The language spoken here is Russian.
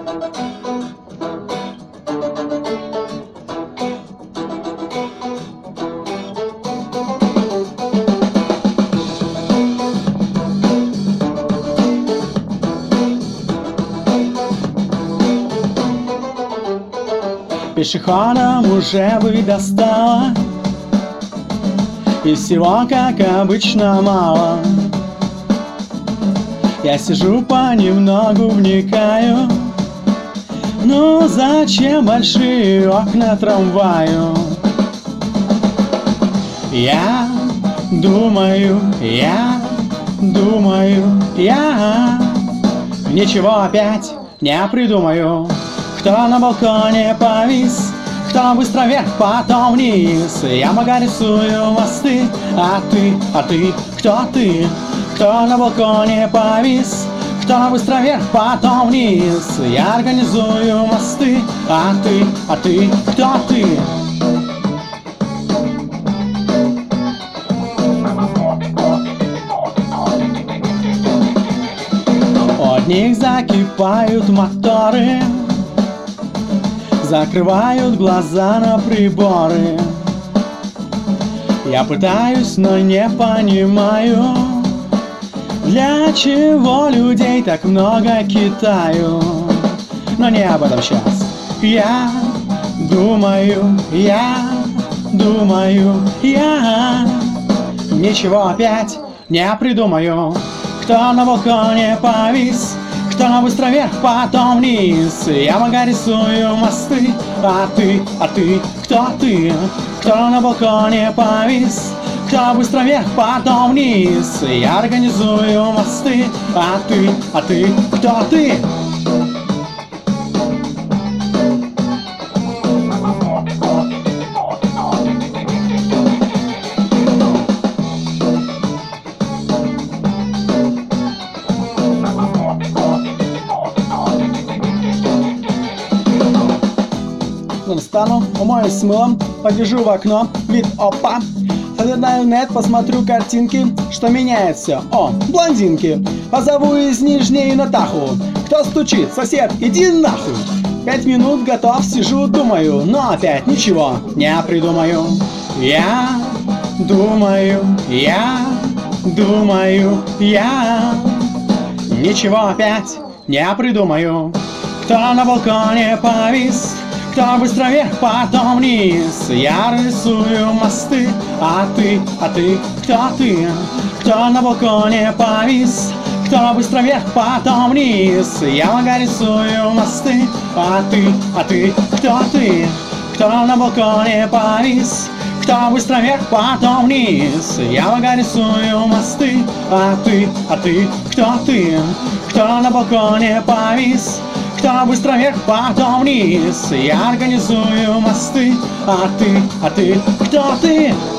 Пешеходам уже бы достало, и всего, как обычно, мало. Я сижу понемногу вникаю, ну зачем большие окна трамваю? Я думаю, ничего опять не придумаю. Кто на балконе повис, кто быстро вверх, потом вниз. Я много рисую мосты, а ты, кто ты? Кто на балконе повис, кто быстро вверх, потом вниз. Я организую мосты, а ты, кто ты? От них закипают моторы, закрывают глаза на приборы. Я пытаюсь, но не понимаю, для чего людей так много Китаю. Но не об этом сейчас. Я думаю, ничего опять не придумаю. Кто на балконе повис, кто быстро вверх, потом вниз. Я много рисую мосты, а ты, кто ты? Кто на балконе повис, кто быстро вверх, потом вниз. Я организую мосты, а ты, кто ты? Встану, умоюсь с мылом, погляжу в окно, вид опа. Залетаю в нет, посмотрю картинки, что меняет все. О, блондинки, позову из Нижней Натаху. Кто стучит? Сосед, иди нахуй. 5 минут готов, сижу, думаю, но опять ничего не придумаю. Я думаю, ничего опять не придумаю. Кто на балконе повис, кто быстро вверх, потом вниз. Я рисую мосты, а ты, кто ты? Кто на балконе повис, кто быстро вверх, потом вниз. Я много рисую мосты, а ты, кто ты? Кто на балконе повис, кто быстро вверх, потом вниз. Я много рисую мосты, а ты, кто ты? Кто на балконе повис, кто быстро вверх, потом вниз. Я организую мосты, а ты, кто ты?